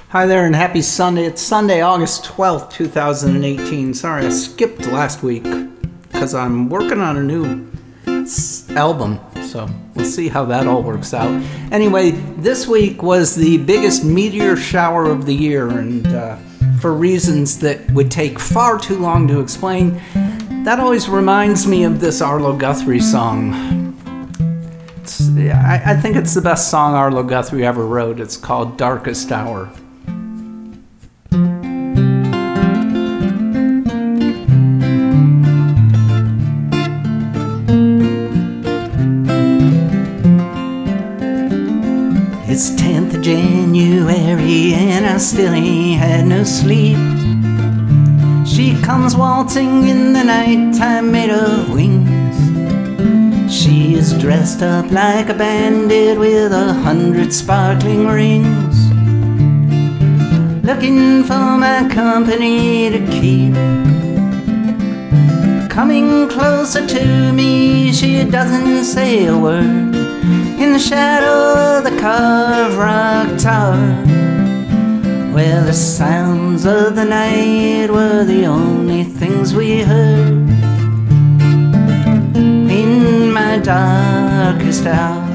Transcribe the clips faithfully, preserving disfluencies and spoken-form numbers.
Hi there and happy Sunday. It's Sunday, August twelfth, two thousand eighteen. Sorry, I skipped last week because I'm working on a new s- album, so we'll see how that all works out. Anyway, this week was the biggest meteor shower of the year, and uh, for reasons that would take far too long to explain, that always reminds me of this Arlo Guthrie song. It's, I, I think it's the best song Arlo Guthrie ever wrote. It's called Darkest Hour. It's tenth of January and I still ain't had no sleep. She comes waltzing in the nighttime made of wings. She is dressed up like a bandit with a hundred sparkling rings, looking for my company to keep. Coming closer to me, she doesn't say a word. In the shadow of the carved rock tower, well, the sounds of the night were the only things we heard. In my darkest hour,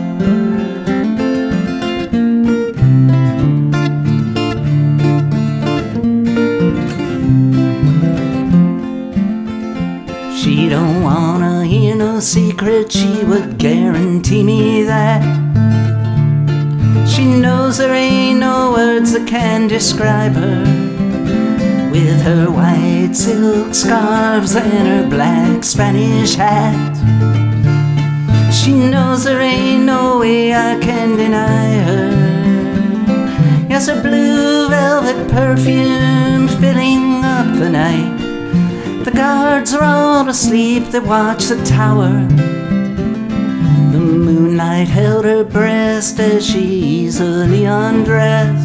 she don't wanna hear no secret, she would guarantee me that. She knows there ain't no words that can describe her, with her white silk scarves and her black Spanish hat. She knows there ain't no way I can deny her. Yes, her blue velvet perfume filling up the night. The guards are all asleep that watch the tower. The moonlight held her breast as she easily undressed.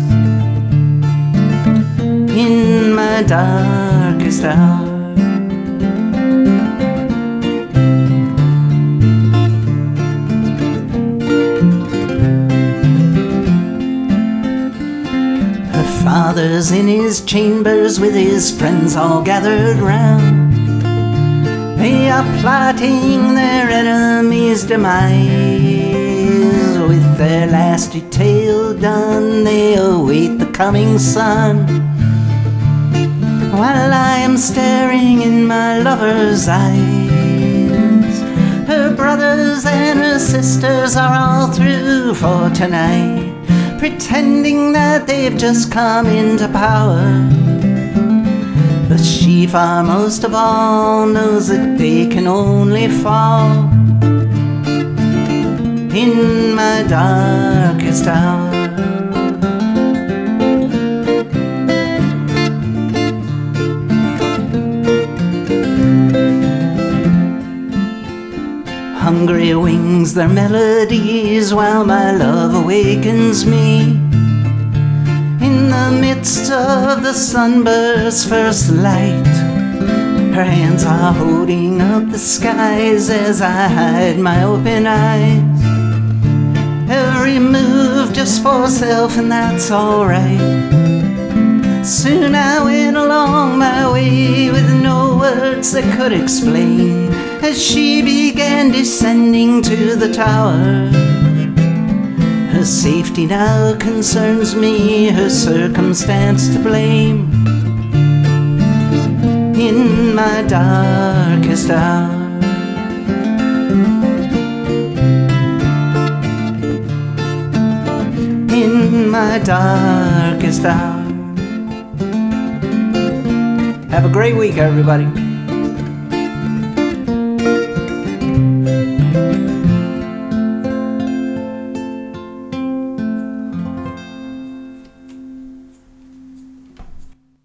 In my darkest hour, her father's in his chambers with his friends all gathered round. They are plotting their enemy's demise. With their last detail done, they await the coming sun. While I am staring in my lover's eyes, her brothers and her sisters are all through for tonight, pretending that they've just come into power. But she far most of all knows that they can only fall in my darkest hour. Hungry wings their melodies while my love awakens me. In the midst of the sunburst's first light, her hands are holding up the skies as I hide my open eyes. Every move just for self, and that's alright. Soon I went along my way with no words that could explain, as she began descending to the tower. Her safety now concerns me, her circumstance to blame. In my darkest hour, in my darkest hour. Have a great week, everybody.